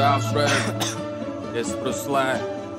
Dash Red. Yes, Ruslan.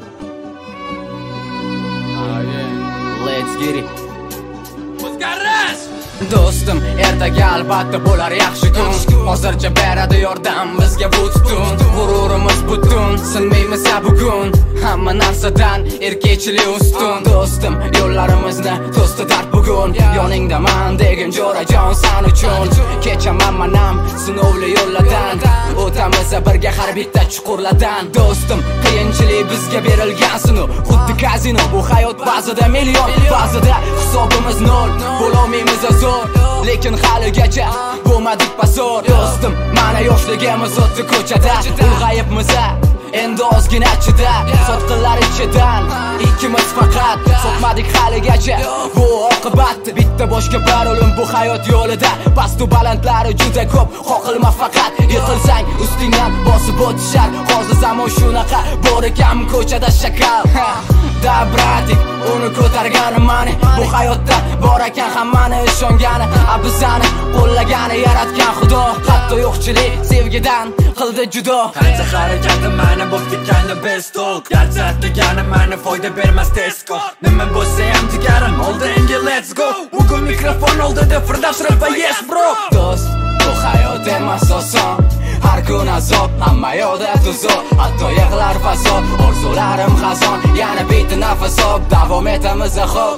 Yeah. Let's get it. O'zgarish! Do'stim, ertaga albatta bo'lar yaxshi kun. Hozircha beradi yordam bizga bu tutun. G'ururimiz butun, sinmaymiz bugun. Hamma narsadan erkakchilik ustun. Do'stim, yo'llarimizni to'sdi dard bugun. Yoningdaman degin jo'rajon san uchun. Kechaman manam sinovli yo'llardan. O'tamiz birga har bitta chuqurlardan. Do'stim, qiyinchilik bizga berilgan sinov. Xuddi kazino, bu hayot ba'zida million, ba'zida hisobimiz nol. Bo'lolmaymiz zo'r, lekin haligacha bo'lmadik pasor. Do'stim, mana yoshligimiz o'tdi ko'chada. Ulg'ayibmiz endi ozgina chida. Sotqinlar ichidan ikkimiz faqat sotmadik haligacha. Bu oqibat bitta boshga bir o'lim bu hayot yo'lida. Pastu balandlari juda ko'p, qoqilma faqat. Yiqilsang ustingdan bosib o'tishar. Hozir zamon shunaqa, bor ekan ko'chada shakal. Da bratik, uni ko'targani mani. Bu hayotda bor ekan hammani ishongani. Bizani qo'llagani yaratgan Xudo. Hatto yo'qchilik sevgidan qildi judo. Qancha harakatim mana bo'pti kanda best talk. Garchi degani mana foyda bermas tezko. Nima bo'lsa ham jigarim oldinga let's go. Bugun mikrofon oldida Firdaus Rap yes bro. Do'st, bu hayot emas oson. Har kun azob, hamma yo'da tuzoq. Hatto yig'lar fasod, orzularim xazon. Yana bitta nafas olib davom etamiz xo'p.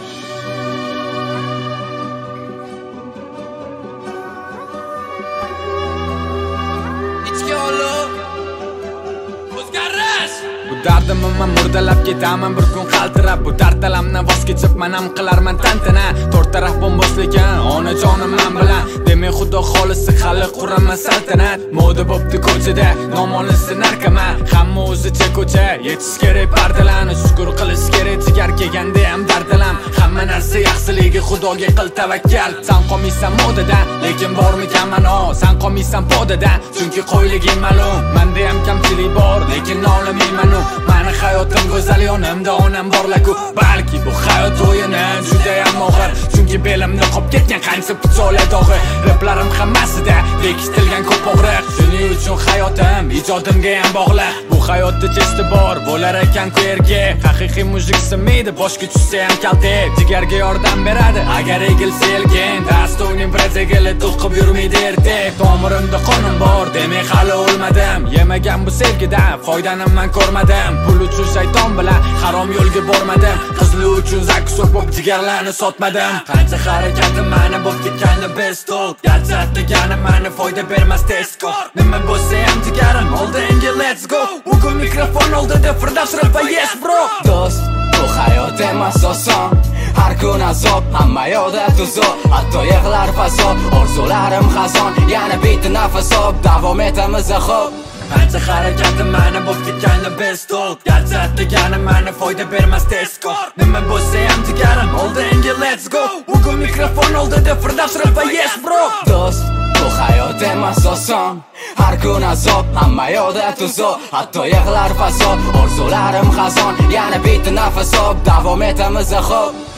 Dardimni men murdalab ketaman bir kun qaltirab. Bu dardalamni voz kechib men ham qilarman tantana. To'rt taraf bo'mboslekan onajonim men bilan. Demak Xudo xolisi hali quraman saltanat. Moda bo'pti ko'chada, nomolisi narkama. Hamma o'zicha ko'cha, yetish kerak pardalarni. Shukr qilish kerak jigar kelganda ham dardalam. Hamma narsa yaxshiligi Xudoga qil tavakkal. Sen qolmaysan modadan, lekin bormikan mano. Sen qolmaysan podadan, chunki qo'yliging ma'lum. Menda ham kamchilik bor, lekin nolamayman. Mani hayotim go'zal yonimda onam borlaku. Balki bu hayot o'yini juda ham og'ir, chunki belimni qop ketgan qancha pichoqlar dog'i. Raplarim hammasida bekitilgan ko'p og'riq. Shuning uchun hayotim ijodimga ham bog'liq. Bu hayotda chesti bor, bo'lar ekan ko'rga. Haqiqiy mujik sinmaydi, boshga tushsa ham kalta. Jigarga yordam beradi agar egilsa elgin. Dastoning prezegili to'qib yurmaydi erta. Tomirimda qonun bor, demak hali o'lmadim. Yemagan bu sevgidan foydani men ko'rmadim. Pul uchun shayton bilan harom yo'lga bormadim. Qizli uchun zak so'pib jigarlarni sotmadim. Qancha harakatim mana bo'pti kanda best talk. Garchi degani mana foyda bermas tezko. Nima bo'lsa ham jigarim oldinga let's go. Bugun mikrofon oldida Firdaus Rap yes bro. Do'st, bu hayot emas oson. Har kun azob, hamma yo'da tuzoq. Hatto yig'lar fasod, orzularim xazon. Yana bitta nafas olib davom etamiz xo'p. Qancha harakatim mana bo'pti kanda best talk. Garchi degani mana foyda bermas tezko. Nima bo'lsa ham jigarim oldinga let's go. Bugun mikrofon oldida Firdaus Rap yes bro. Do'st, bu hayot emas oson. Har kun azob, hamma yo'da tuzoq. Hatto yig'lar fasod, orzularim xazon. Yana bitta nafas olib davom etamiz xo'p.